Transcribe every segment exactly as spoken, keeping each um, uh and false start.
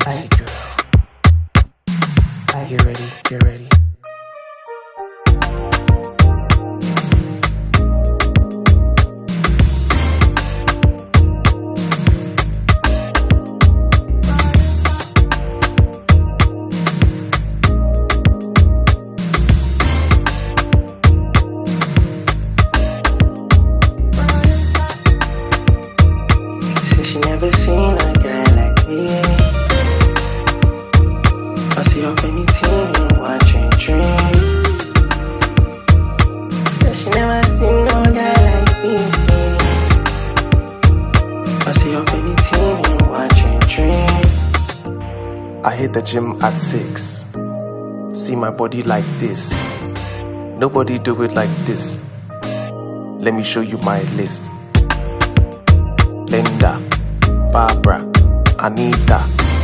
Sexy girl. You ready? You ready? Said she never seen a guy like me. I see up anything, watch and dream. Said she never seen no guy like me. I see up anything, watch and dream. I hit the gym at six. See my body like this. Nobody do it like this. Let me show you my list. Linda, Barbara, Anita,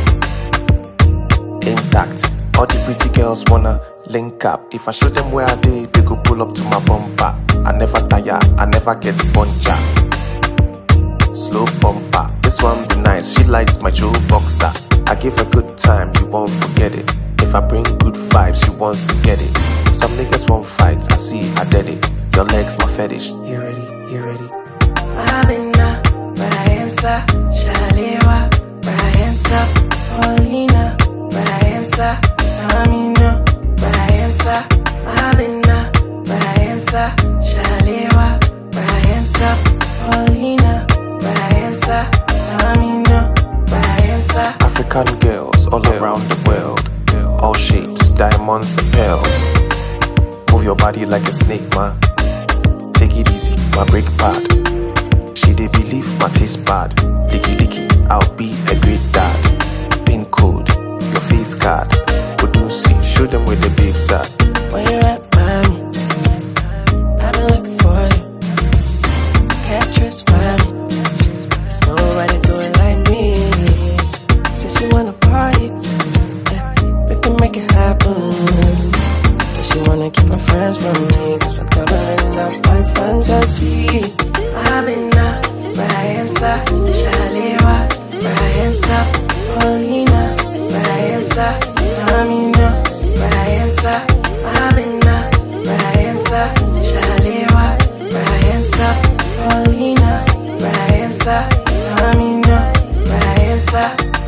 intact. All the pretty girls wanna link up. If I show them where I did, they go pull up to my bumper. I never tire, I never get puncher. Slow bumper, this one be nice. She likes my Joe boxer. I give her good time, you won't forget it. If I bring good vibes, she wants to get it. Some niggas won't fight, I see, I did it. Your legs, my fetish. You ready? You ready? Amina, Briansa, Shalewa, Briansa, Paulina, Briansa, Tamina, Briansa, Amina, Briansa, Shalewa, Briansa, Paulina, Briansa, Tamina, Briansa. African girls all around the world, all shapes, diamonds and pearls. Move your body like a snake, man. Take it easy, my break pad. She dey believe my taste bad. Licky licky, I'll be a great dad. Pin code, your face card. Odusi, show them where the babes at. Where you at, mommy? I've been looking for you. Can't trust mommy. There's nobody do it like me. Said she wanna party, yeah, we can make it happen. But she wanna keep her friends from me, cause I'm covering up my fantasy. Amina, Briansa, Shalewa, Briansa, Paulina, Briansa, Tamina, Briansa, Amina, Briansa, Shalewa, Briansa, Paulina, Briansa, Tamina, Briansa.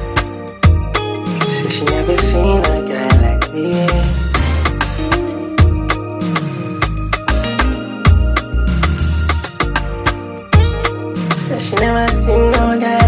Said she never seen a guy like me. Said she never seen no guy